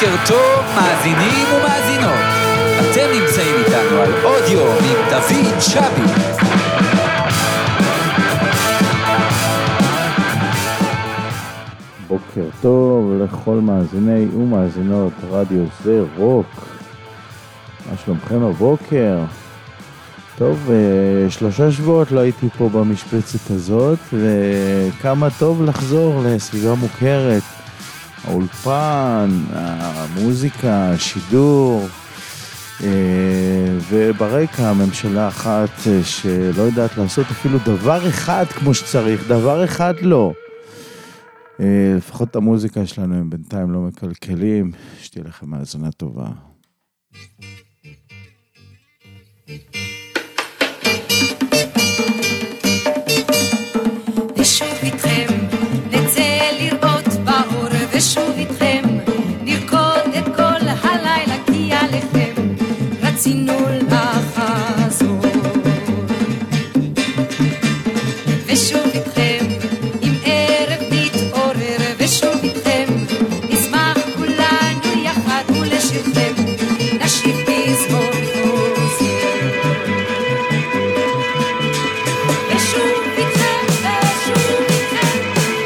בוקר טוב מאזינים ומאזינות, אתם נמצאים איתנו על עוד יום עם דוד שבי. בוקר טוב לכל מאזיני ומאזינות רדיו זה רוק. מה שלומכם הבוקר? טוב, 3 שבועות לא הייתי פה במשבצת הזאת, וכמה טוב לחזור לסביבה מוכרת. האולפן, המוזיקה, השידור, וברקע הממשלה אחת שלא יודעת לעשות אפילו דבר אחד כמו שצריך, דבר אחד לא. לפחות את המוזיקה שלנו הם בינתיים לא מקלקלים. שתהיה לכם האזנה טובה. ושוב איתכם נצא לראות באור, ושוב איתכם נרקוד את כל הלילה, כי עליכם רצינו לחזור. ושוב איתכם עם ערב נתעורר, ושוב איתכם נשמח כולנו יחד ולשירכם נשיב פזמון חוזר. ושוב איתכם, ושוב איתכם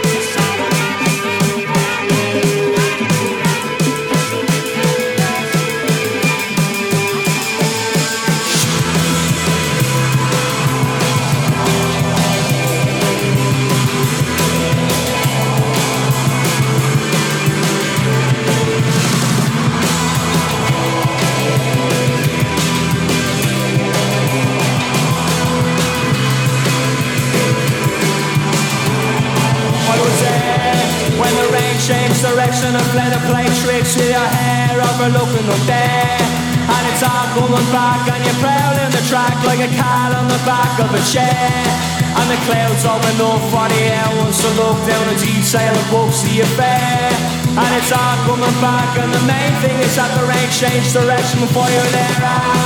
change direction and play to play tricks with your hair overlooking up there. And it's all coming back and you're prowling the track like a cat on the back of a chair. And the clouds open up for the air once to look down the detail of books the affair. And it's all coming back and the main thing is that the rain changed direction before you're there.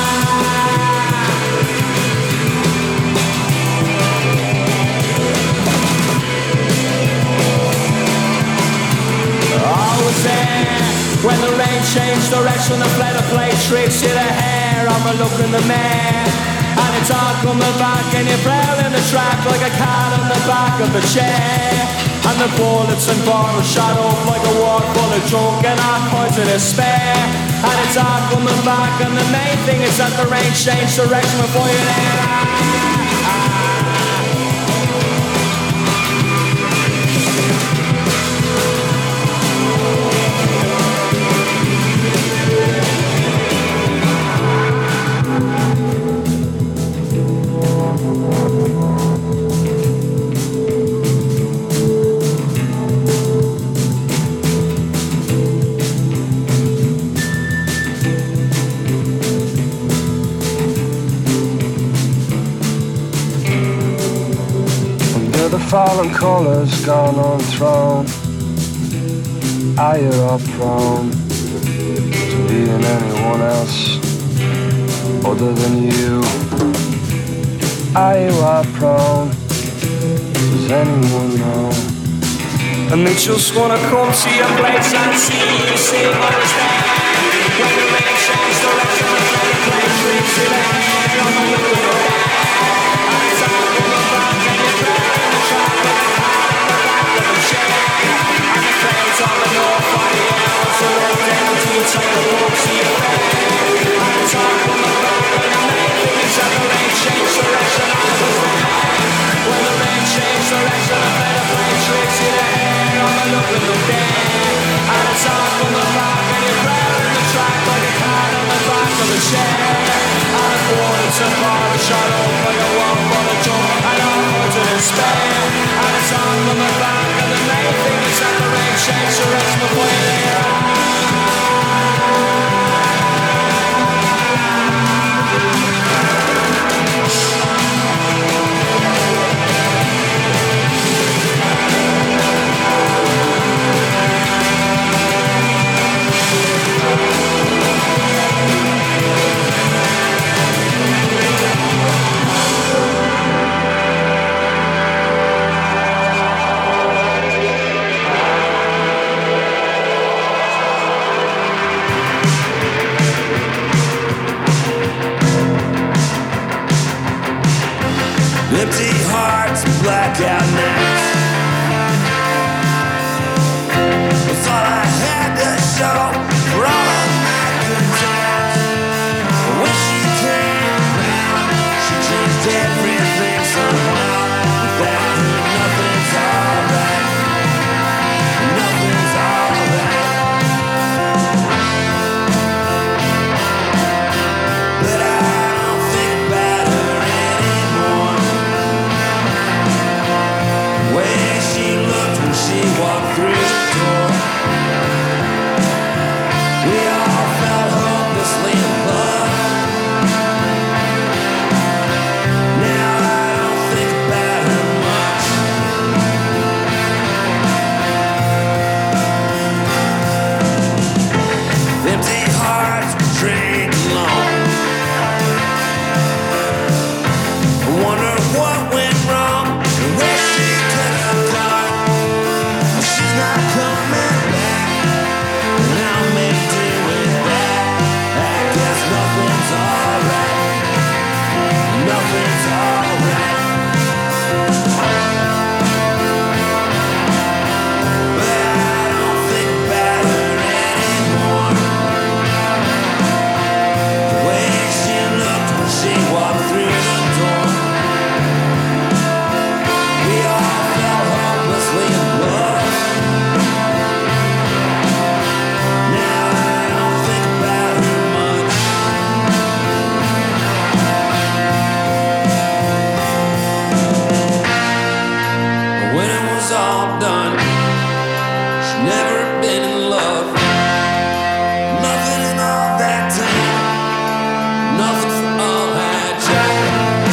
When the rain changed direction and fled to play tricks to the hair, I'm a look in the mirror. And it's all coming back and you're prowling the track like a cat on the back of a chair. And the bullets and bottles shot up like a wall full of junk and all kinds of despair. And it's all coming back and the main thing is that the rain changed direction before you're there. Fallen colours gone unthrown, are you up prone to being anyone else other than you? Are you up prone, does anyone know? And they just wanna come to your place and see you sing all the time. When the rain shines direction and play tricks in the air, I'm a look at your and it's all coming back and you're crying the track like a cat on the back of a chair. And the clouds on the north by the air, so look down to inside the books of your fair. And it's all coming back and the main thing is that the rain changed direction and I was there. When the rain changed direction and play tricks in the air, I'm a look at your there. And it's all coming back and you're crowding the track like a cat on the back of a chair. And the bullets and bottles Empty hearts, blackout nights. It's all I had to show for all of my good times. When she came around, she changed everything somehow. Without her, nothing's alright. Nothing's alright. But I don't think about her anymore. The way she looked when she walked through the door. We all felt hopelessly in love. Now I don't think about her much. Empty hearts betrayed alone. I wonder what went wrong and where she could have gone. Well, she's not coming back, and I'll make do with that. I guess nothing's alright. Nothing's alright. But I don't think about her anymore. The way she looked when she walked through the door. We all felt hopelessly in love. Now I don't think about her much. But when it was all done, she'd never been in love. Nothing in all that time. Nothing for all I tried.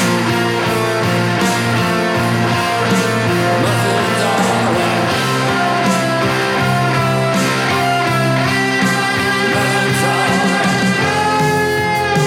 Nothing's alright. Nothing's alright.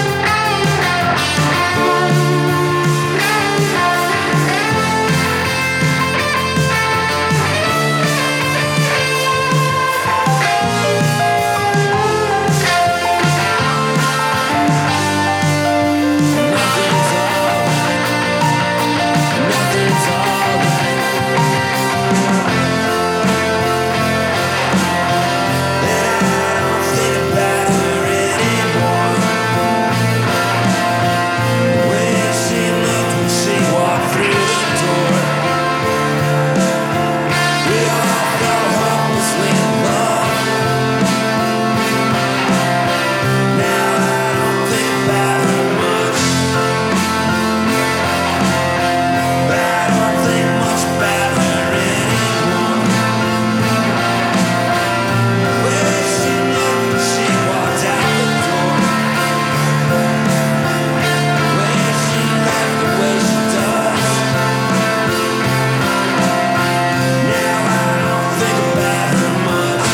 Nothing's alright. Nothing's alright. And I don't think about her anymore. The way she looked when she walked through the door. We all felt hopelessly in love. Now I don't think about her much. But I don't think much about her anymore. The way she looked when she walked out the door. The way she left, the way she does. Now I don't think about her much.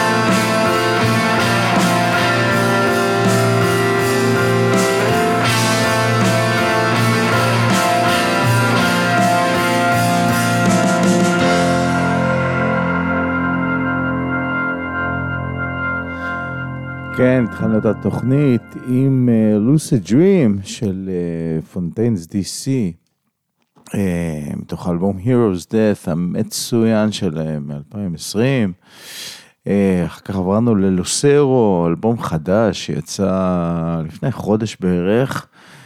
כן, התחלנו את התוכנית עם Lucid Dream של פונטיינס DC, מתוך האלבום Heroes Death המצוין שלהם מ-2020. אחר כך עברנו ללוסרו, אלבום חדש שיצא לפני חודש בערך,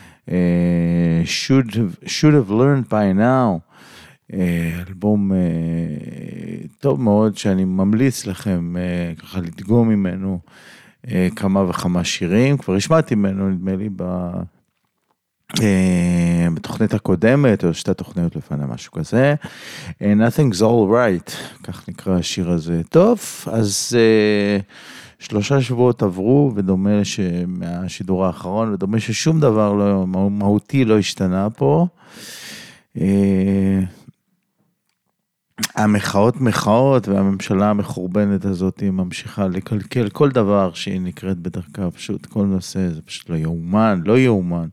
should have learned by now, אלבום טוב מאוד שאני ממליץ לכם ככה לדגום ממנו כמה וכמה שירים, כבר השמעתי ממנו נדמה לי בתוכנית הקודמת, או שתי תוכניות לפני משהו כזה, Nothing's All Right, כך נקרא השיר הזה. טוב, אז 3 שבועות עברו, ודומה מהשידור האחרון, ודומה ששום דבר לא, מהותי לא השתנה פה. המחאות מחאות, והממשלה המחורבנת הזאת היא ממשיכה לקלקל כל דבר שהיא נקראת בדרכה, פשוט כל נושא, זה פשוט לא יאומן, לא יאומן.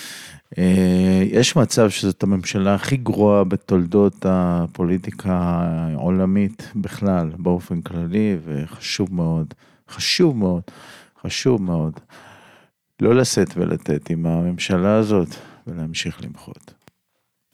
יש מצב שזאת הממשלה הכי גרועה בתולדות הפוליטיקה העולמית בכלל, באופן כללי, וחשוב מאוד, חשוב מאוד, חשוב מאוד, לא לשאת ולתת עם הממשלה הזאת, ולהמשיך למחות.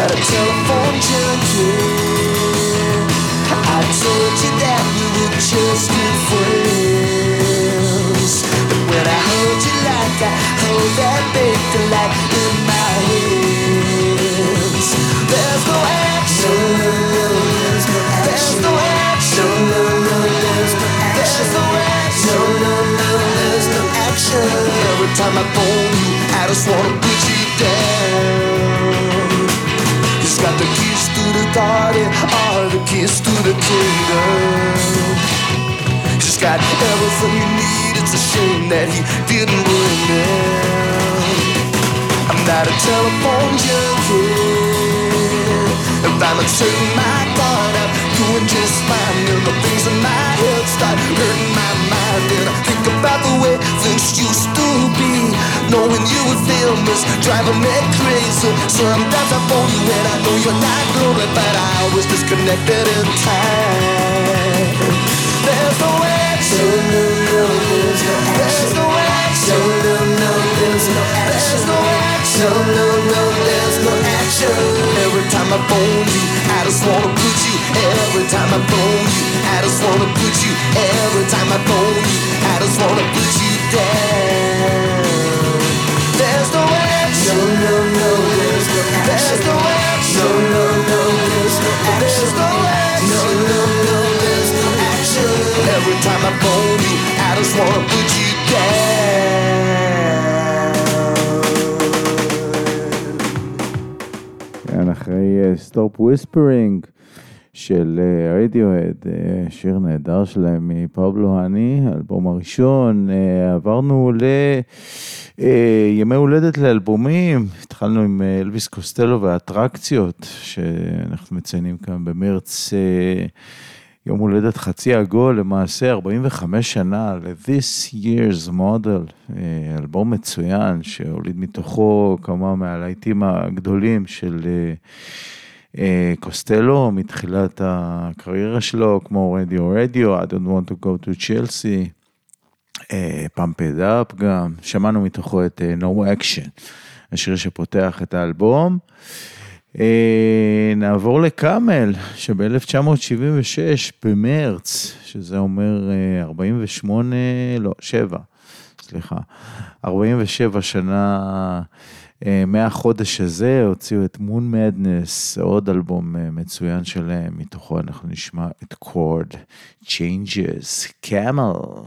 not a telephone junkie. I told you that we were just good friends. But when I hold you like I hold that baby light in my hands, there's no action. There's no action. There's no action. There's no action. There's no action. Every time I phone you, I just wanna put you down. He's got the keys to the garden, all the keys to the kingdom. He's got everything you need. It's a shame that he didn't bring them. I'm not a telephone junkie. If I'm turning my guard, I'm doing just fine. And the things in my head start hurting my mind. And I think about the way things used to be. Knowing you would feel this, driving me crazy. Sometimes I phone you and I know you're not lonely, but I was disconnected in time. There's no action. There's no action. There's no action. There's no action. There's no action. Every time I phone you, I just wanna put you. Every time I phone you, I just wanna put you. Every time I phone you, I just wanna put you down. There's no action. There's no action. There's no action. There's no action. There's no action. Every time I phone you, I just wanna put you down. כן, אחרי סטופ וויספרינג של רדיוהד, שיר נהדר שלהם מפבלו הני, האלבום הראשון. עברנו לימי הולדת לאלבומים, התחלנו עם אלוויס קוסטלו והאטרקציות, שאנחנו מציינים כאן במרץ, יום הולדת חצי עגול, למעשה 45 שנה ל-This Year's Model, אלבום מצוין שהוליד מתוכו כמה מהלהיטים הגדולים של קוסטלו מתחילת הקריירה שלו, כמו רדיו, I don't want to go to Chelsea, Pump It Up גם, שמענו מתוכו את No Action, השיר שפותח את האלבום. נעבור לקאמל, שב-1976 במרץ, שזה אומר 47 שנה מהחודש הזה, הוציאו את Moon Madness, עוד אלבום מצוין שלהם, מתוכו אנחנו נשמע את Chord Changes, Camel.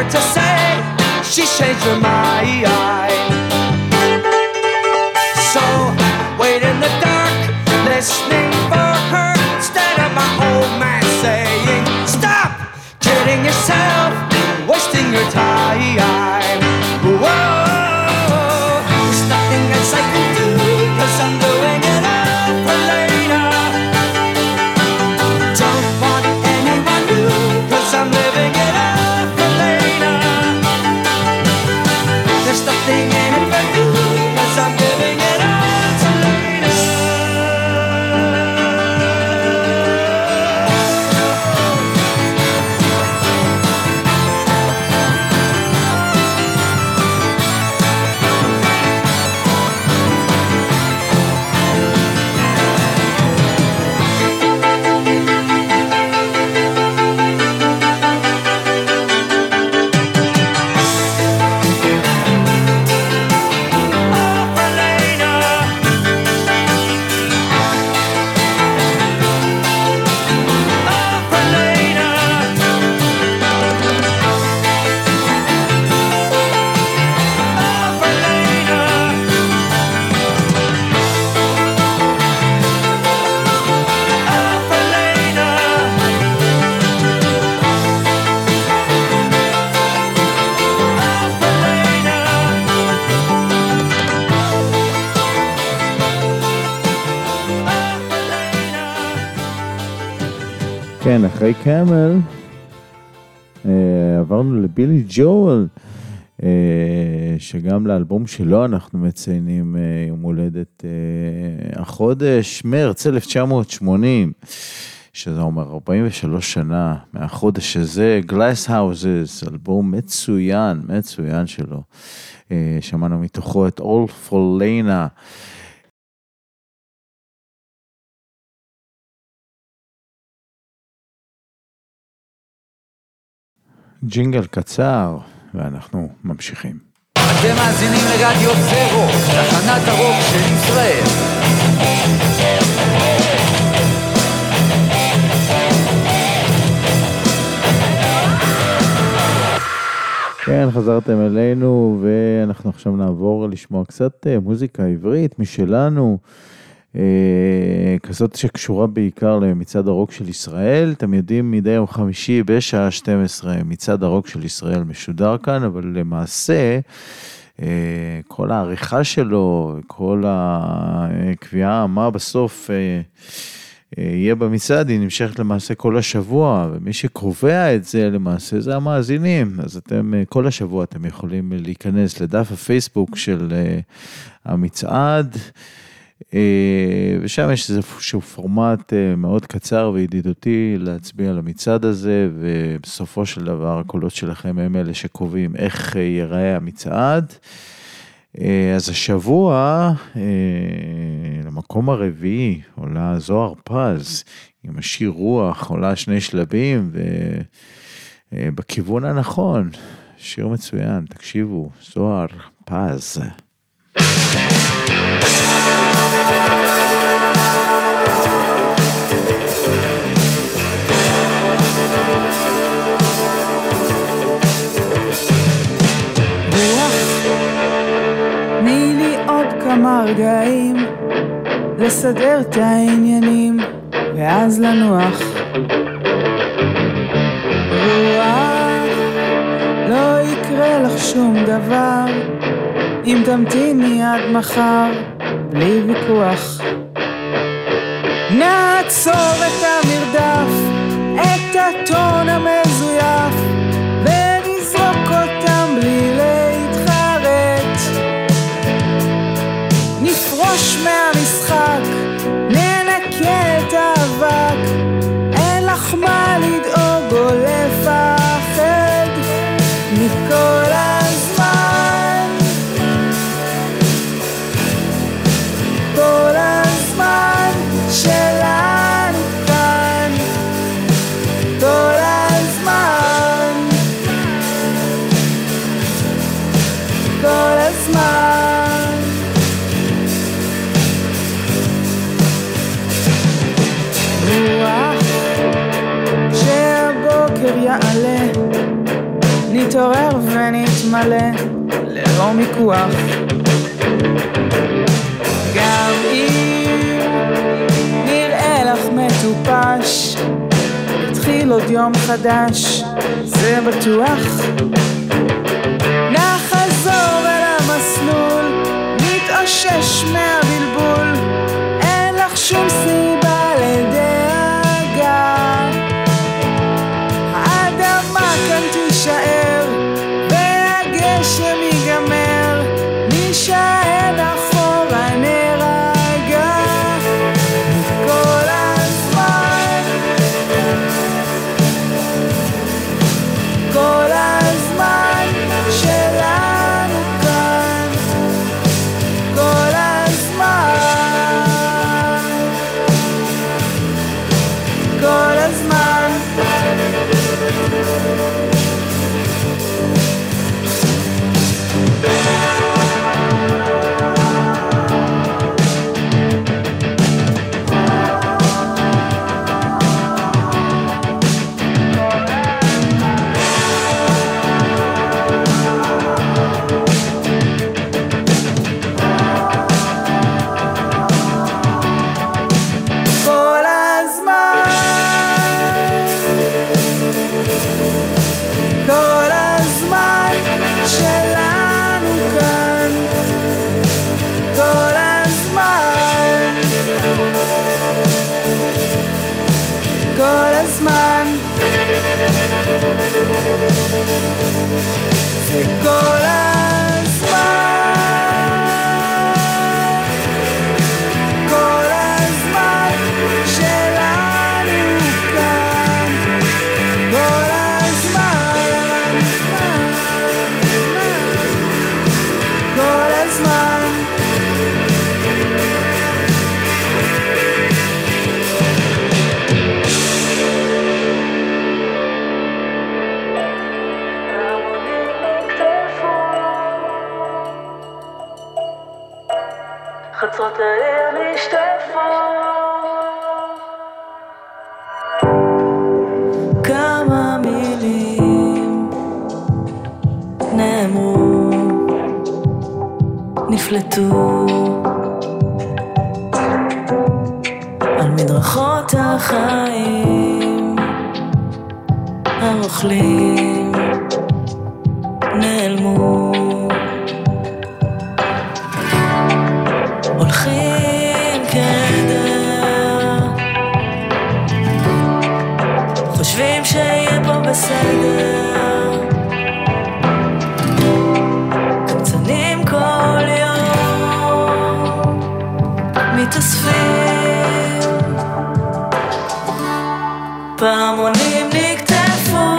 her to say she changed her mind. So wait in the dark, listening for her, instead of my old man saying, stop kidding yourself, wasting your time. Whoa, there's nothing else I can do, 'cause I'm doing it all for later. Don't want anyone new, 'cause I'm living it all for later. There's nothing in it for you, 'cause I'm giving it all to later. כן, אחרי קאמל, עברנו לבילי ג'ואל, שגם לאלבום שלו אנחנו מציינים יום הולדת החודש, מרץ 1980, שזה אומר 43 שנה מהחודש הזה, Glass Houses, אלבום מצוין, מצוין שלו. שמענו מתוכו את All for Lena. ג'ינגל קצר, ואנחנו ממשיכים. אתם מאזינים לרדיו זרו, תחנת הרוק של ישראל. כן, חזרתם אלינו, ואנחנו עכשיו נעבור לשמוע קצת מוזיקה עברית משלנו, כזאת שקשורה בעיקר למצעד הרוק של ישראל. אתם יודעים, מדי יום חמישי בשעה 12 מצעד הרוק של ישראל משודר כאן, אבל למעשה כל העריכה שלו, כל הקביעה מה בסוף יהיה במצעד, היא נמשכת למעשה כל השבוע, ומי שקובע את זה למעשה זה המאזינים. אז אתם כל השבוע אתם יכולים להיכנס לדף הפייסבוק של המצעד, ושם יש איזשהו פורמט מאוד קצר וידידותי להצביע על המצעד הזה, ובסופו של דבר הקולות שלכם הם אלה שקובעים איך ייראה המצעד. אז השבוע למקום הרביעי עולה זוהר פז עם השיר רוח, עולה 2 שלבים ובכיוון הנכון, שיר מצוין, תקשיבו, זוהר פז. תני לי עוד כמה רגעים לסדר את העניינים ואז לנוח. רוח, לא יקרה לך שום דבר אם תמתיני עד מחר בלי ויכוח. נעצור את המרדף, את הטון המזויף, ונזרוק אותם בלי להתחרט. נפרוש מהמשחק, ננקה את האבק, אין לך מה לדאוג או לפחד מכל הזמן. כל הזמן שלנו כאן, כל הזמן, כל הזמן. רוח שהבוקר יעלה נתעורר ונתמלא ללא מיקוח. גם אם נראה לך מטופש, התחיל עוד יום חדש, זה בטוח. נחזור אל המסלול, נתאושש מהבלבול, אין לך שום סיבה לדאגה. האדמה כאן תישאר והגשם ייגמר, נשאר אחורה נרגע. כל הזמן, כל הזמן שלנו כאן, כל הזמן, כל הזמן. וכל הזמן, כל הזמן שלנו כאן, כל הזמן, כל הזמן. חצרות העיר נשטפות, כמה מילים נאמרו, נפלטו על מדרכות החיים, הרוכלים נעלמו, הולכים כעדר, חושבים שיהיה פה בסדר, קמצנים כל יום מתאספים, פעמונים נקטפו,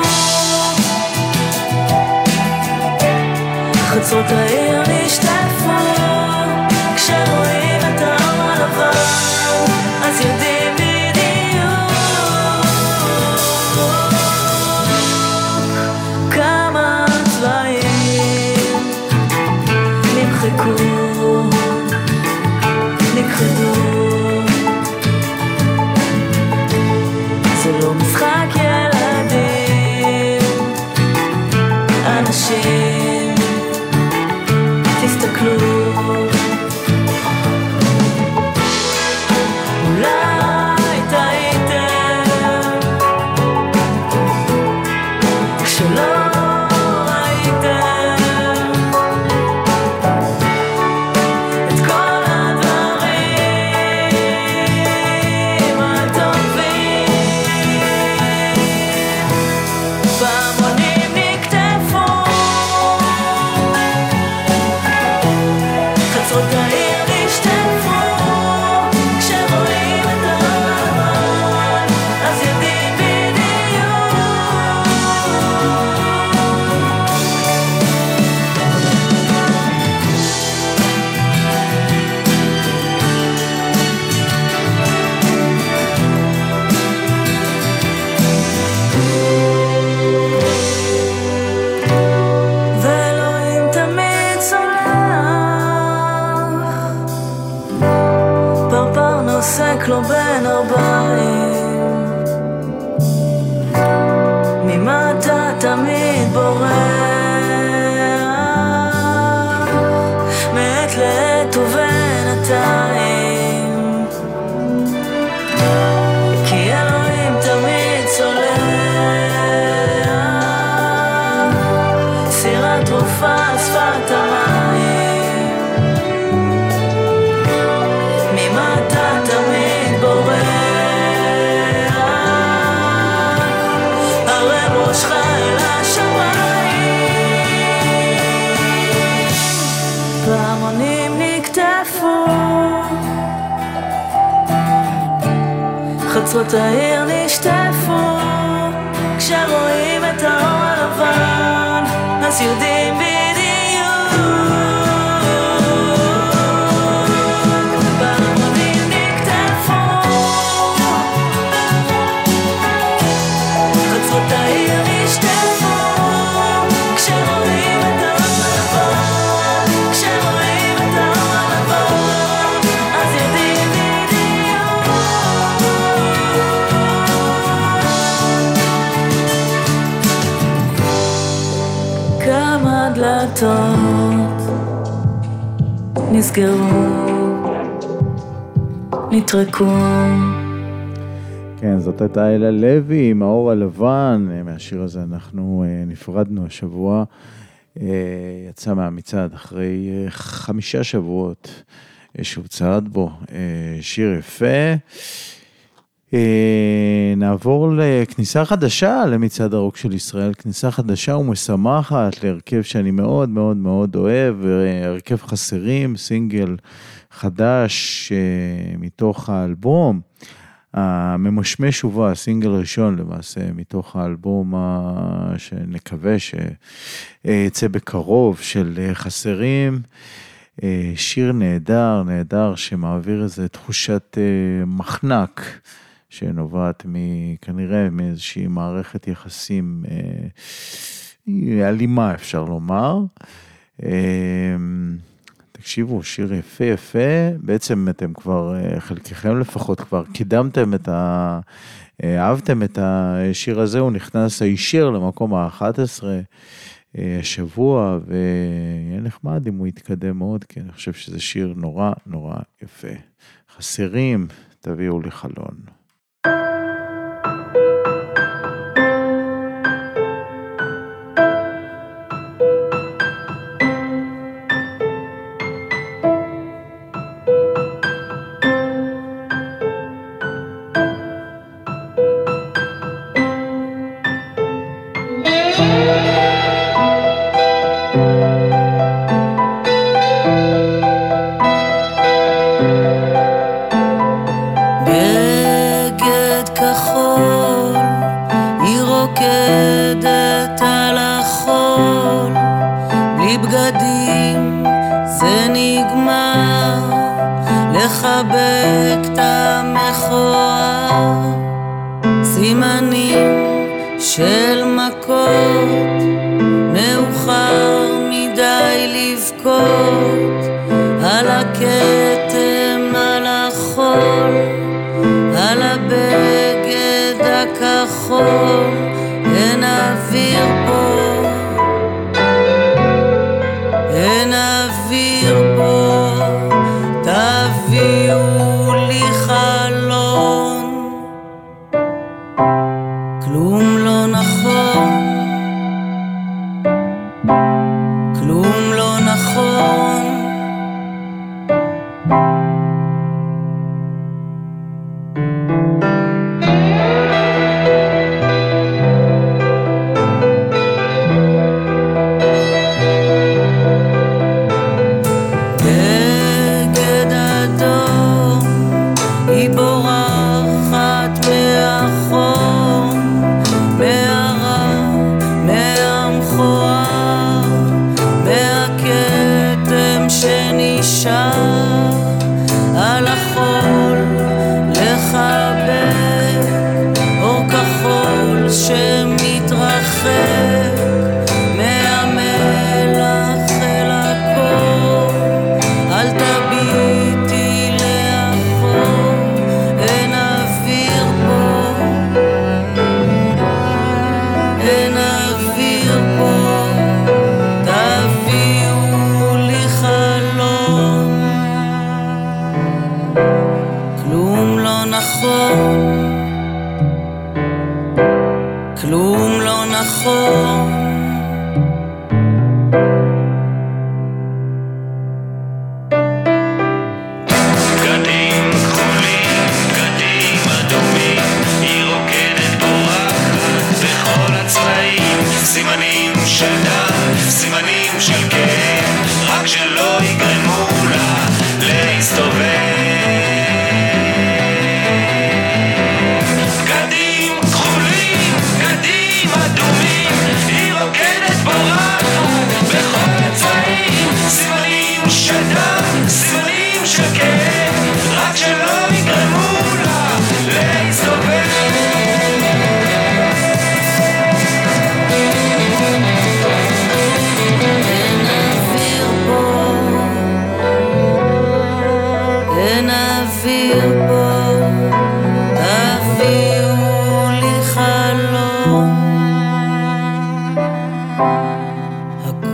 חצרות העיר נשטפו, כשרואים את האור הלבן, אז יודעים בדיוק כמה צבעים נמחקו, נכחדו. זה לא משחק ילדים, אנשים, תסתכלו, אולי טעיתם כשלא ראיתם את כל הדברים הטובים, פעמונים נקטפו, התרופה על שפת המים, ממטה תמיד בורח, הרי ראשך אל השמיים. פעמונים נקטפו, חצרות העיר נשטפו, כשרואים את האור הלבן אז יודעים בדיוק. פעמונים נקטפו, חצרות העיר נשטפו, כשרואים את האור הלבן, כשרואים את האור הלבן אז יודעים בדיוק. כמה דלתות נסגרו, נטרקו. כן, זאת הייתה אלה לוי עם האור הלבן. מהשיר הזה אנחנו נפרדנו השבוע. יצא מהמצעד אחרי 5 שבועות שהוא צעד בו. שיר יפה. נעבור לכניסה חדשה למצעד הרוק של ישראל, כניסה חדשה ומשמחת להרכב שאני מאוד מאוד מאוד אוהב, הרכב חסרים, סינגל חדש מתוך האלבום, הממשמש ובא, סינגל ראשון למעשה מתוך האלבום שנקווה שיצא בקרוב של חסרים, שיר נהדר, נהדר שמעביר איזו תחושת מחנק, שנובעת כנראה מאיזושהי מערכת יחסים אלימה אפשר לומר. תקשיבו, שיר יפה יפה, בעצם אתם כבר, חלקכם לפחות כבר קידמתם אהבתם את השיר הזה, הוא נכנס הישיר למקום ה-11 השבוע, ויהיה נחמד אם הוא יתקדם מאוד, כי אני חושב שזה שיר נורא נורא יפה. חסרים, תביאו לי חלון.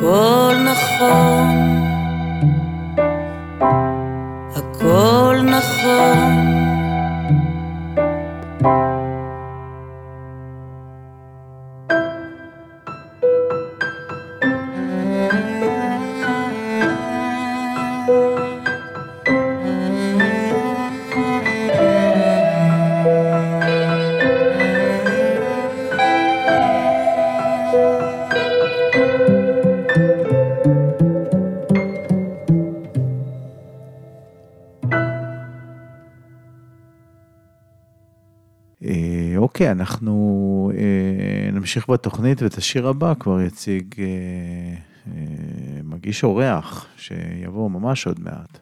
הכל נכון, הכל נכון. אוקיי, אנחנו נמשיך בתוכנית, ואת השיר הבא כבר יציג מגיש אורח, שיבוא ממש עוד מעט.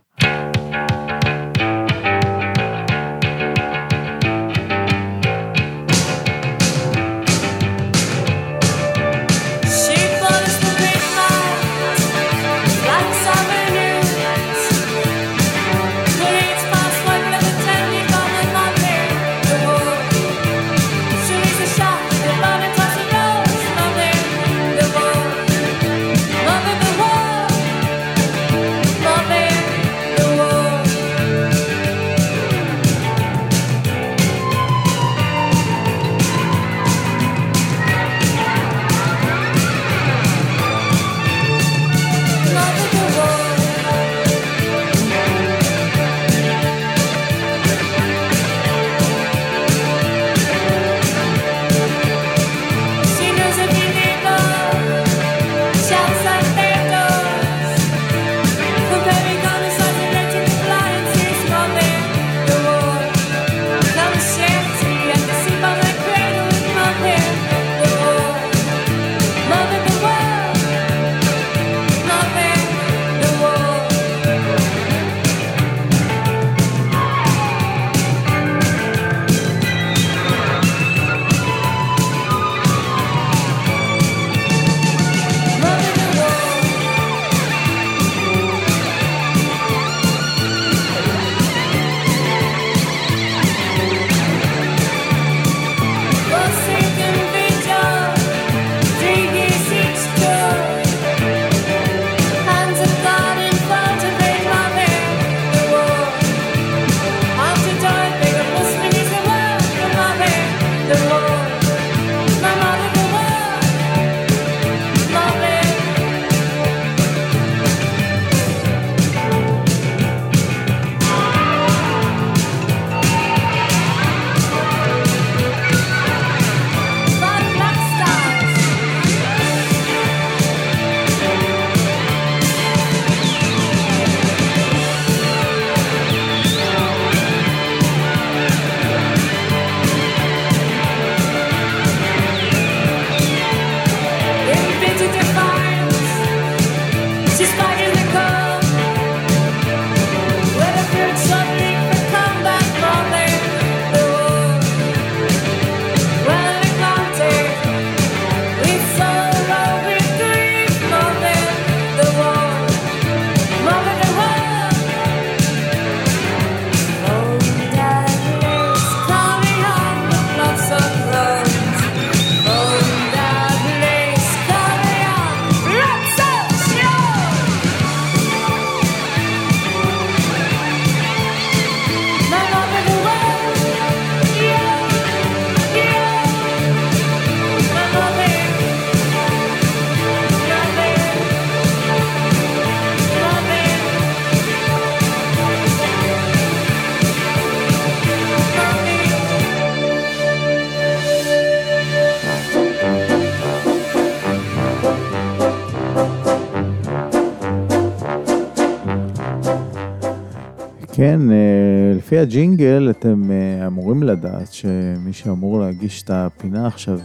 כן, לפי הג'ינגל אתם אמורים לדעת שמי שאמור להגיש את הפינה עכשיו,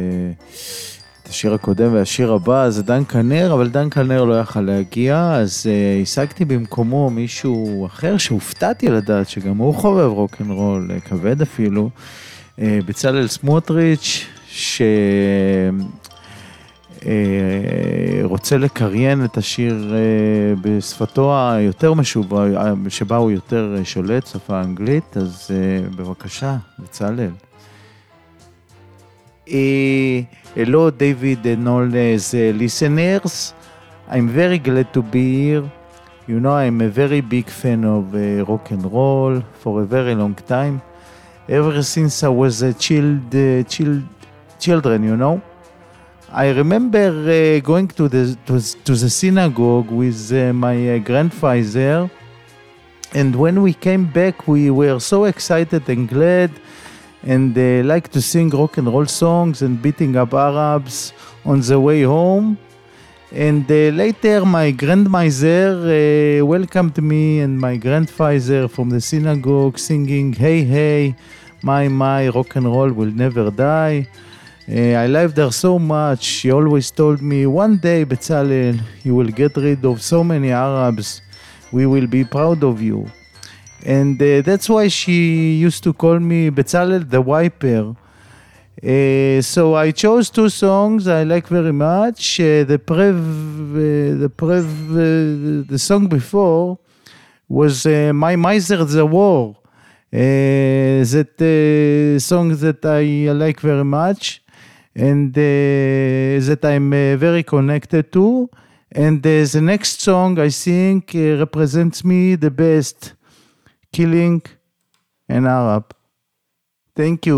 את השיר הקודם והשיר הבא, זה דן כנר, אבל דן כנר לא יכל להגיע, אז השגתי במקומו מישהו אחר שהופתעתי לדעת שגם הוא חובב רוק'נ'רול, כבד אפילו, בצלאל סמוטריץ', רוצה לקריין את השיר בשפתו היותר משובה, שבה הוא יותר שולט, שפה אנגלית, אז בבקשה, בצלאל. Hello, David and all the listeners. I'm very glad to be here. You know, I'm a very big fan of rock and roll for a very long time. Ever since I was a children, you know. I remember going to the synagogue with my grandfather, and when we came back, we were so excited and glad, and like to sing rock and roll songs and beating up Arabs on the way home. And later, my grandmother welcomed me and my grandfather from the synagogue, singing, "Hey, hey, my, rock and roll will never die." I loved her so much. She always told me, "One day, Bezalel, you will get rid of so many Arabs. We will be proud of you." And that's why she used to call me Bezalel the Wiper. So I chose two songs I like very much. The song before was My Miser the War. That song that I like very much, and that I'm very connected to. And the next song I think represents me the best, Killing an Arab. Thank you.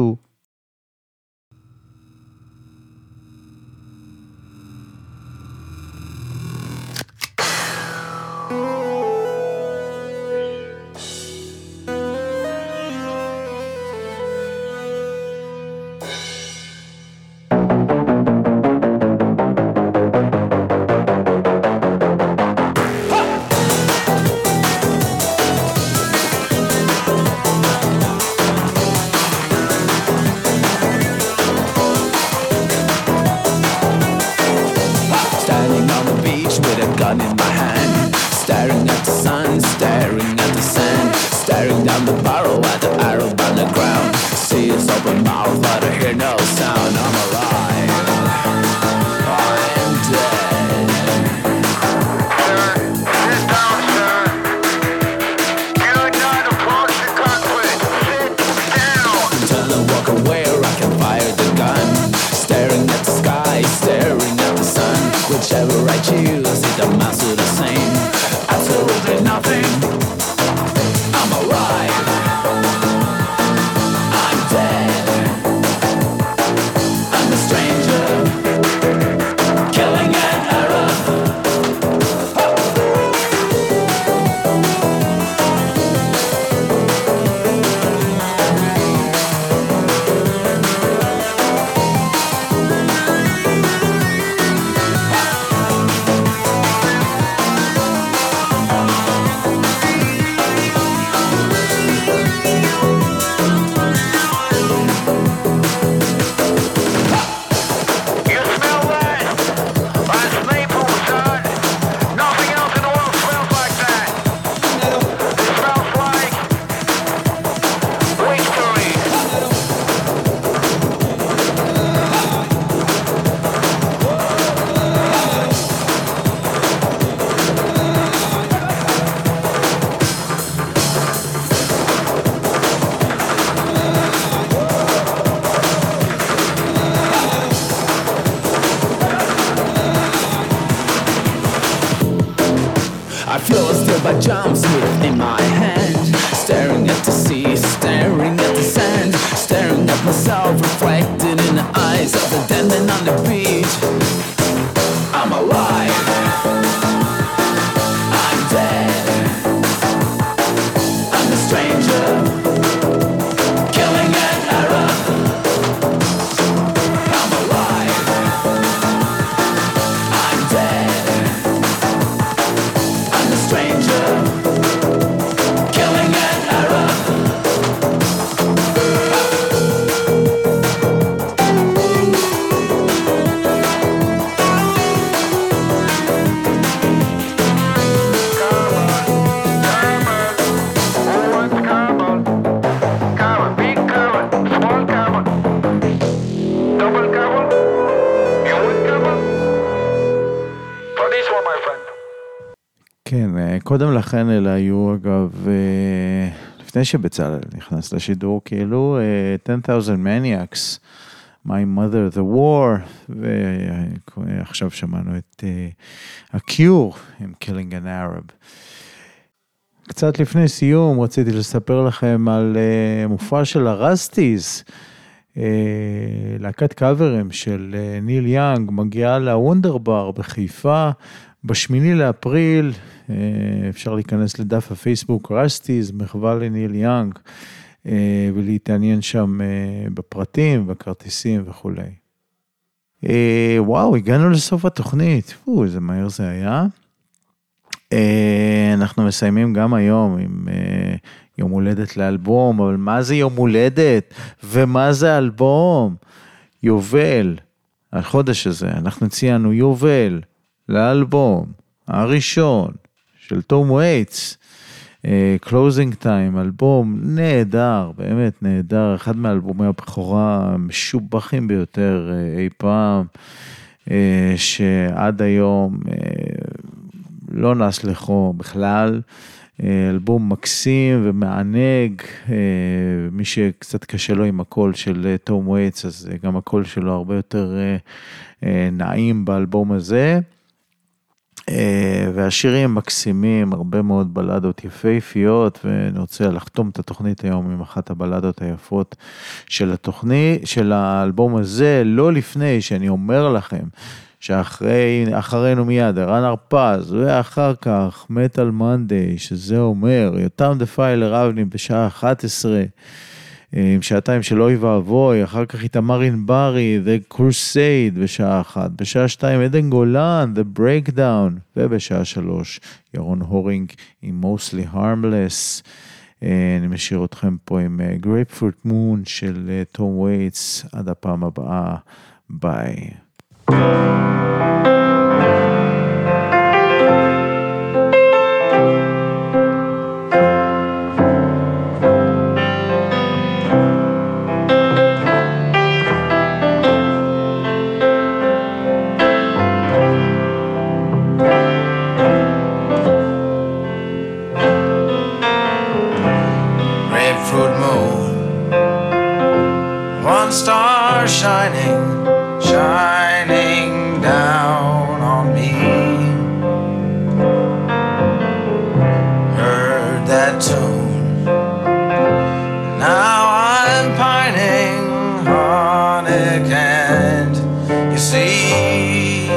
קודם לכן אלה היו אגב, לפני שבצלאל נכנס לשידור, כאילו 10,000 Maniacs, My Mother the War, ועכשיו שמענו את ה-Cure עם Killing an Arab. קצת לפני סיום רציתי לספר לכם על מופע של הרסטיז, להקת קאברים של ניל יאנג, מגיעה לוונדרבר בחיפה, ב8 לאפריל, אפשר להיכנס לדף הפייסבוק רסטיז, מחווה לניל יאנג, ולהתעניין שם בפרטים, בכרטיסים וכו'. וואו, הגענו לסוף התוכנית, איזה מהר זה היה. אנחנו מסיימים גם היום עם יום הולדת לאלבום, אבל מה זה יום הולדת? ומה זה אלבום? יובל, החודש הזה, אנחנו ציינו יובל לאלבום הראשון של תום וייטס, Closing Time, אלבום נהדר, באמת נהדר, אחד מאלבומי הבכורה המשובחים ביותר אי פעם, שעד היום לא נס לכו בכלל, אלבום מקסים ומענג, מי שקצת קשה לו עם הקול של תום וייטס, אז גם הקול שלו הרבה יותר נעים באלבום הזה, והשירים מקסימים, הרבה מאוד בלדות יפהפיות, ואני רוצה לחתום את התוכנית היום עם אחת הבלדות היפות של התוכנית, של האלבום הזה, לא לפני שאני אומר לכם, שאחרינו מיד, ערן הרפז, ואחר כך מטל מנדי, שזה אומר, יותם דפיילר אבני בשעה 11, עם שעתיים של אוי ואבוי, אחר כך איתמר ענברי, The Crusade בשעה 1, בשעה 2 עדן גולן, The Breakdown, ובשעה 3 ירון הורינג עם Mostly Harmless. אני משאיר אתכם פה עם Grapefruit Moon של תום וייטס, עד הפעם הבאה, ביי. Star shining down on me. Heard that tune, now I'm pining on it, can't you see?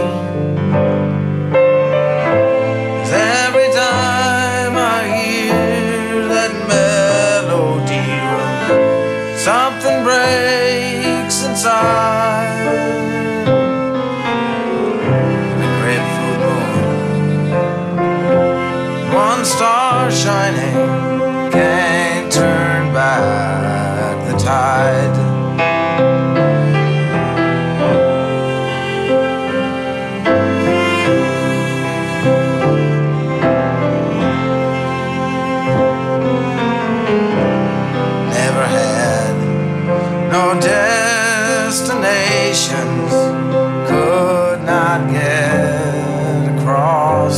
'Cause every time I hear that melody, something breaks inside. The grapefruit moon, one star shining, can't turn back the tide. Never had no destinations, could not get across.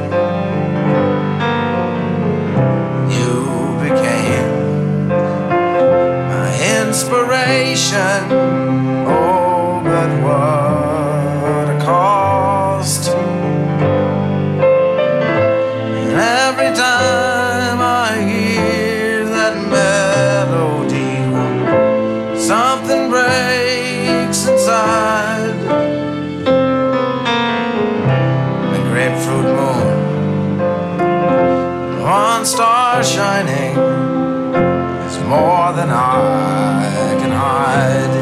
You became my inspiration, oh, but what a cost. And every time I hear that melody, something breaks inside. The grapefruit moon, one star shining, is more than I can hide.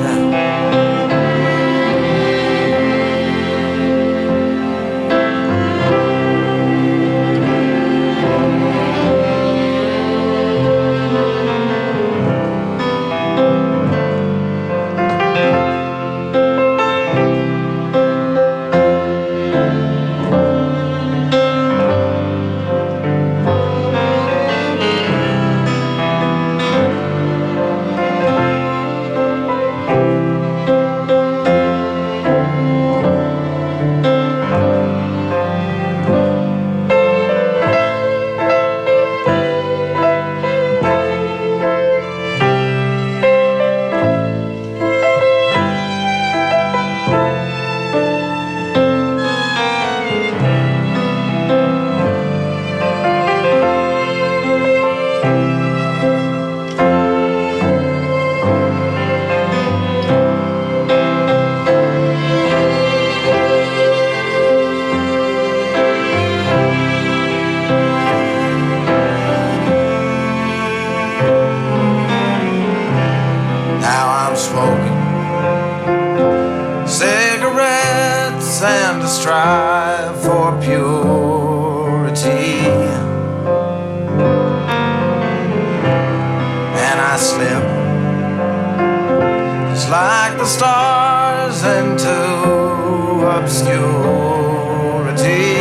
stars into obscurity.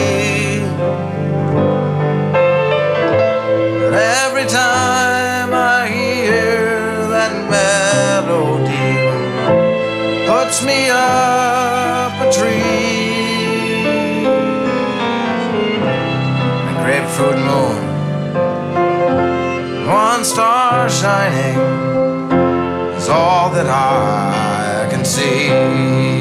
And every time I hear that melody, puts me up a tree. A grapefruit moon, one star shining, is all that I can see.